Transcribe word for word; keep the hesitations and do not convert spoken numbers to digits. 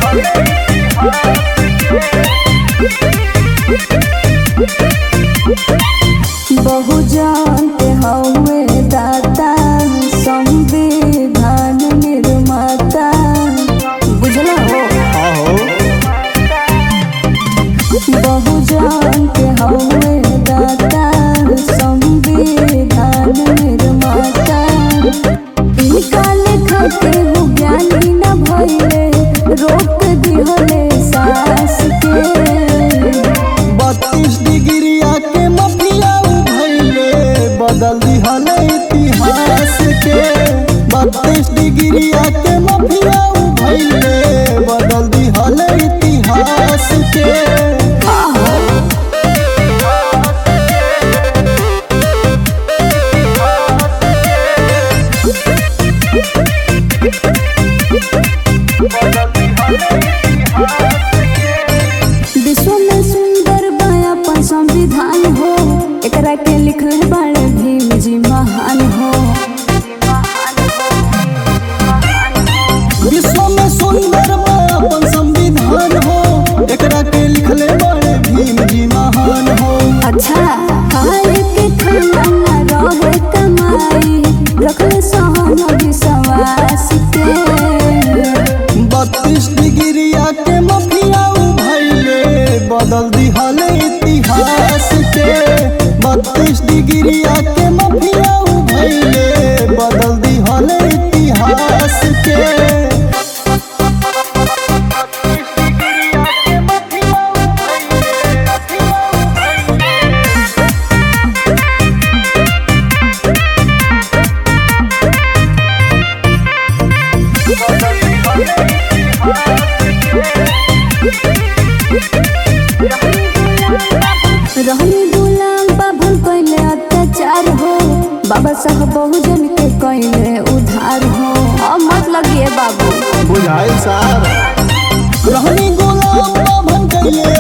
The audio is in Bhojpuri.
बहुजन के हवे दाता संविधान निर्माता बुझला हो। बहुजन के हवे दाता संविधान निर्माता इनका लेखा के हो ज्ञानी न भइले रोक दिहले सास के बत्तीस डिग्री आके मफिया भइले बदल दिहले इतिहास के। बत्तीस डिग्री आके मफिया भइले बदल दिहले इतिहास के। विश्व में सुंदर बयापन संविधान हो एकरा के लिखले बड़े भीम जी महान हो। विश्व में सुंदर अपन संविधान हो एकरा के लिखले बड़े भीम जी महान हो। अच्छा खाए के खाना न रहे कमाई रखले सहन विश्वास के। बत्तीस डिग्री आके मफिया भइले बदल दिहले इतिहास के। बत्तीस डिग्री आके मफिया भइले बदल दिहले इतिहास के। रहनी गुलाम बाबन कैले अत्याचार हो बाबा साहब बहुजन के कैले उधार हो। अब मत लगिए बाबू बुझाइल सार रहनी गुलाम बाबन कैले